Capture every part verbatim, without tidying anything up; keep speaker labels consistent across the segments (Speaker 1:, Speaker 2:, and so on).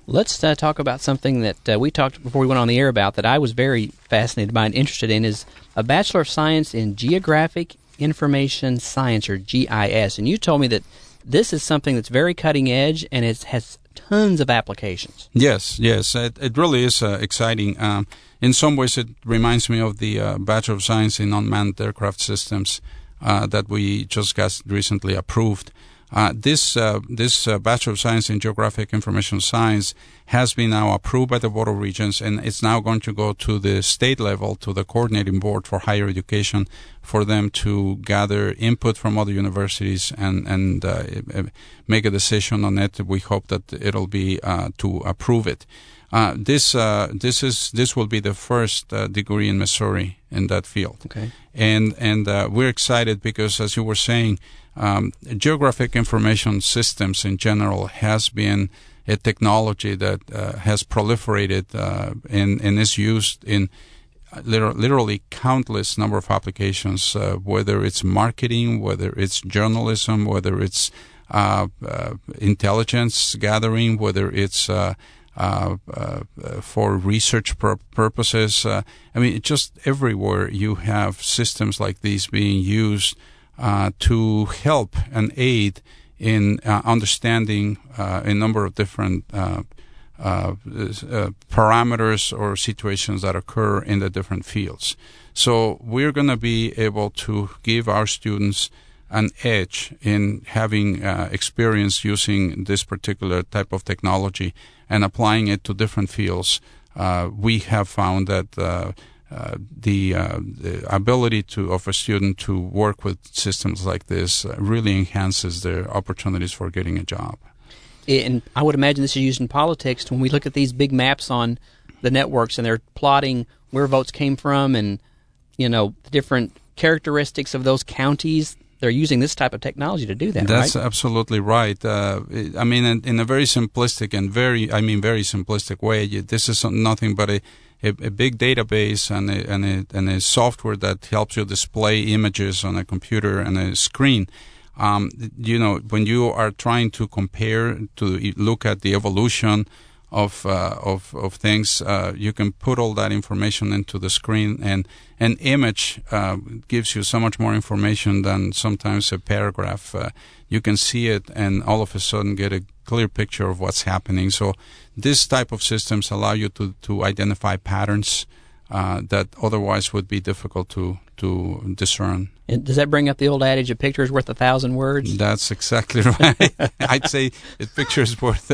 Speaker 1: Let's uh, talk about something that uh, we talked before we went on the air about that I was very fascinated by and interested in is a Bachelor of Science in Geographic Information Science, or G I S. And you told me that this is something that's very cutting edge and it has tons of applications.
Speaker 2: Yes, yes. It, it really is uh, exciting. Um, in some ways, it reminds me of the uh, Bachelor of Science in Unmanned Aircraft Systems uh, that we just got recently approved. Uh, this uh, this uh, Bachelor of Science in Geographic Information Science has been now approved by the Board of Regents, and it's now going to go to the state level, to the Coordinating Board for Higher Education, for them to gather input from other universities and, and uh, make a decision on it. We hope that it'll be uh, to approve it. Uh, this uh, this is this will be the first uh, degree in Missouri in that field.
Speaker 1: Okay.
Speaker 2: And, and uh, we're excited because, as you were saying, Um, geographic information systems in general has been a technology that uh, has proliferated uh, and, and is used in liter- literally countless number of applications, uh, whether it's marketing, whether it's journalism, whether it's uh, uh, intelligence gathering, whether it's uh, uh, uh, for research pur- purposes. Uh, I mean, just everywhere you have systems like these being used Uh, to help and aid in uh, understanding uh, a number of different uh, uh, uh, parameters or situations that occur in the different fields. So we're going to be able to give our students an edge in having uh, experience using this particular type of technology and applying it to different fields. Uh, we have found that uh, Uh, the, uh, the ability to of a student to work with systems like this uh, really enhances their opportunities for getting a job.
Speaker 1: And I would imagine this is used in politics. When we look at these big maps on the networks and they're plotting where votes came from and, you know, the different characteristics of those counties, they're using this type of technology to do that,
Speaker 2: That's
Speaker 1: right?
Speaker 2: absolutely right. Uh, I mean, in, in a very simplistic and very, I mean, very simplistic way, this is nothing but a A, a big database and a, and, a, and a software that helps you display images on a computer and a screen. Um, you know, when you are trying to compare, to look at the evolution of uh, of, of things, uh, you can put all that information into the screen, and an image uh, gives you so much more information than sometimes a paragraph. Uh, you can see it and all of a sudden get a clear picture of what's happening. So this type of systems allow you to, to identify patterns uh, that otherwise would be difficult to, to discern.
Speaker 1: And does that bring up the old adage, a picture is worth a thousand words?
Speaker 2: That's exactly right. I'd say a picture is worth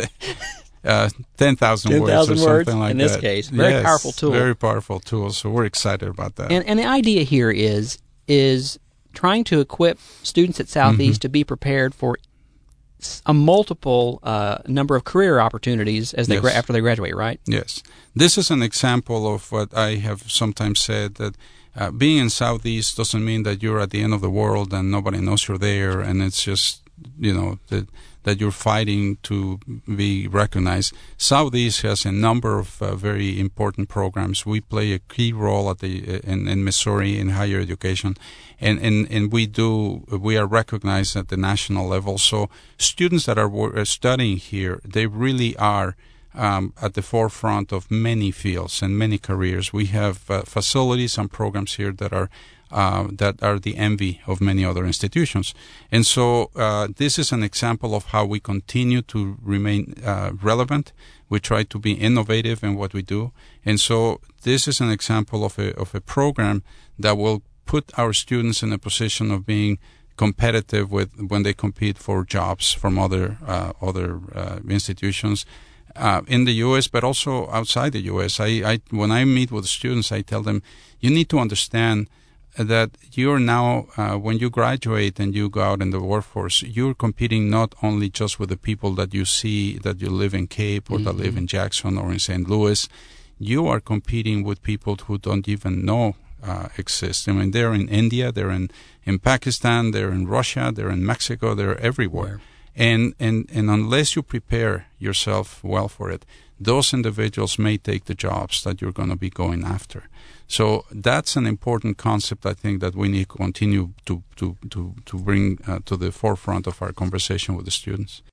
Speaker 2: uh, ten thousand words or something
Speaker 1: words,
Speaker 2: like that.
Speaker 1: in this
Speaker 2: that.
Speaker 1: case. Very
Speaker 2: yes,
Speaker 1: powerful tool.
Speaker 2: Very powerful tool. So we're excited about that.
Speaker 1: And, and the idea here is is trying to equip students at Southeast mm-hmm. to be prepared for a multiple uh, number of career opportunities as they
Speaker 2: yes.
Speaker 1: gra- after they graduate, right?
Speaker 2: Yes. This is an example of what I have sometimes said, that uh, being in Southeast doesn't mean that you're at the end of the world and nobody knows you're there, and it's just, you know, that that you're fighting to be recognized. Southeast has a number of uh, very important programs. We play a key role at the in, in Missouri in higher education, and, and, and we do we are recognized at the national level. So students that are studying here, they really are um, at the forefront of many fields and many careers. We have uh, facilities and programs here that are Uh, that are the envy of many other institutions. And so uh, this is an example of how we continue to remain uh, relevant. We try to be innovative in what we do. And so this is an example of a, of a program that will put our students in a position of being competitive with when they compete for jobs from other uh, other uh, institutions uh, in the U S, but also outside the U S. I, I when I meet with students, I tell them, you need to understand that you're now, uh, when you graduate and you go out in the workforce, you're competing not only just with the people that you see that you live in Cape or mm-hmm. that live in Jackson or in Saint Louis. You are competing with people who don't even know uh, exist. I mean, they're in India, they're in, in Pakistan, they're in Russia, they're in Mexico, they're everywhere. Yeah. And, and, and unless you prepare yourself well for it, those individuals may take the jobs that you're going to be going after. So that's an important concept, I think, that we need to continue to to to, to bring uh, to the forefront of our conversation with the students.